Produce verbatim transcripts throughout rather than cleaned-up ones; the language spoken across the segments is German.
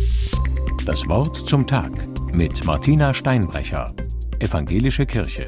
Das Wort zum Tag mit Martina Steinbrecher, Evangelische Kirche.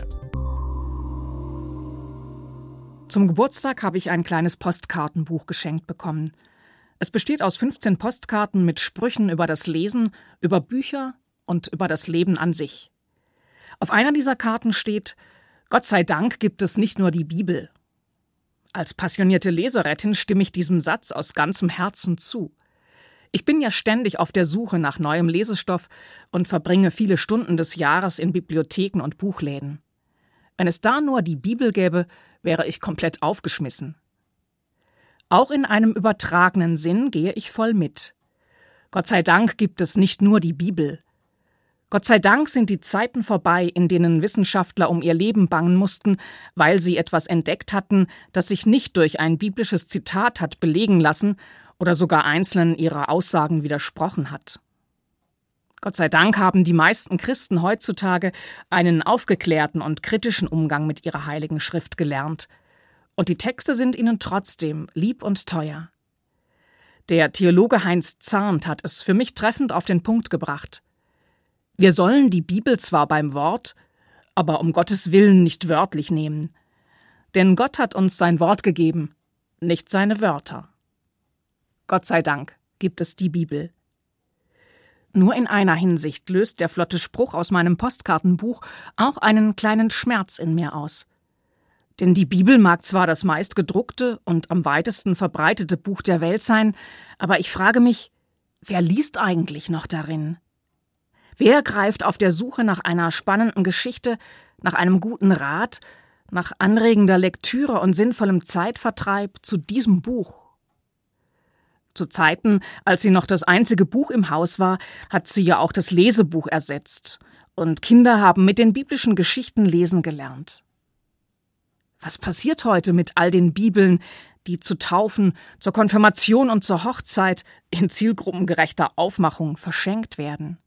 Zum Geburtstag habe ich ein kleines Postkartenbuch geschenkt bekommen. Es besteht aus fünfzehn Postkarten mit Sprüchen über das Lesen, über Bücher und über das Leben an sich. Auf einer dieser Karten steht: Gott sei Dank gibt es nicht nur die Bibel. Als passionierte Leserettin stimme ich diesem Satz aus ganzem Herzen zu. Ich bin ja ständig auf der Suche nach neuem Lesestoff und verbringe viele Stunden des Jahres in Bibliotheken und Buchläden. Wenn es da nur die Bibel gäbe, wäre ich komplett aufgeschmissen. Auch in einem übertragenen Sinn gehe ich voll mit. Gott sei Dank gibt es nicht nur die Bibel. Gott sei Dank sind die Zeiten vorbei, in denen Wissenschaftler um ihr Leben bangen mussten, weil sie etwas entdeckt hatten, das sich nicht durch ein biblisches Zitat hat belegen lassen oder sogar einzelnen ihrer Aussagen widersprochen hat. Gott sei Dank haben die meisten Christen heutzutage einen aufgeklärten und kritischen Umgang mit ihrer Heiligen Schrift gelernt. Und die Texte sind ihnen trotzdem lieb und teuer. Der Theologe Heinz Zarnt hat es für mich treffend auf den Punkt gebracht. Wir sollen die Bibel zwar beim Wort, aber um Gottes Willen nicht wörtlich nehmen. Denn Gott hat uns sein Wort gegeben, nicht seine Wörter. Gott sei Dank gibt es die Bibel. Nur in einer Hinsicht löst der flotte Spruch aus meinem Postkartenbuch auch einen kleinen Schmerz in mir aus. Denn die Bibel mag zwar das meistgedruckte und am weitesten verbreitete Buch der Welt sein, aber ich frage mich, wer liest eigentlich noch darin? Wer greift auf der Suche nach einer spannenden Geschichte, nach einem guten Rat, nach anregender Lektüre und sinnvollem Zeitvertreib zu diesem Buch? Zu Zeiten, als sie noch das einzige Buch im Haus war, hat sie ja auch das Lesebuch ersetzt. Und Kinder haben mit den biblischen Geschichten lesen gelernt. Was passiert heute mit all den Bibeln, die zu Taufen, zur Konfirmation und zur Hochzeit in zielgruppengerechter Aufmachung verschenkt werden?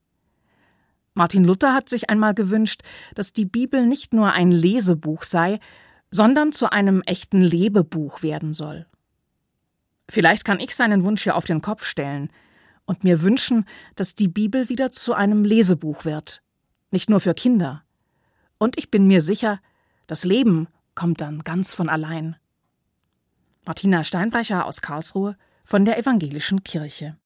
Martin Luther hat sich einmal gewünscht, dass die Bibel nicht nur ein Lesebuch sei, sondern zu einem echten Lebebuch werden soll. Vielleicht kann ich seinen Wunsch ja auf den Kopf stellen und mir wünschen, dass die Bibel wieder zu einem Lesebuch wird. Nicht nur für Kinder. Und ich bin mir sicher, das Leben kommt dann ganz von allein. Martina Steinbrecher aus Karlsruhe von der Evangelischen Kirche.